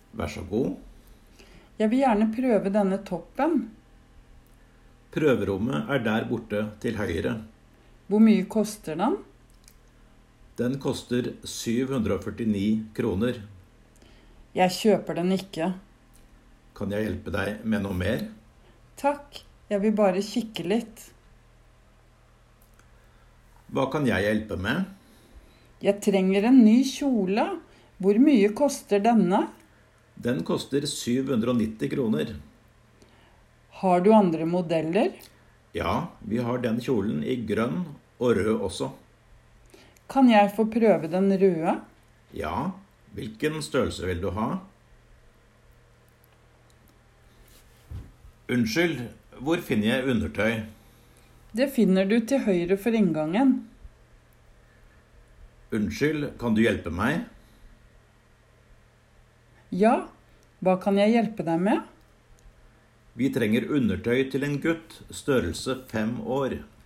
Vær så god. Jeg vil gjerne prøve denne toppen. Prøverommet er der borte til høyre. Hvor mye koster den? Den koster 749 kroner. Jeg kjøper den ikke. Kan jeg hjelpe deg med noe mer? Takk, jeg vil bare kikke litt. Hva kan jeg hjelpe med? Jeg trenger en ny kjole. Hvor mye koster denne? Den koster 790 kroner. Har du andre modeller? Ja, vi har den kjolen i grønn og rød også. Kan jeg få prøve den røde? Ja, hvilken størrelse vil du ha? Unnskyld, hvor finner jeg undertøy? Det finner du til høyre for inngangen. Unnskyld, kan du hjelpe meg? Ja, hva kan jeg hjelpe deg med? Vi trenger undertøy til en gutt, størrelse 5 år.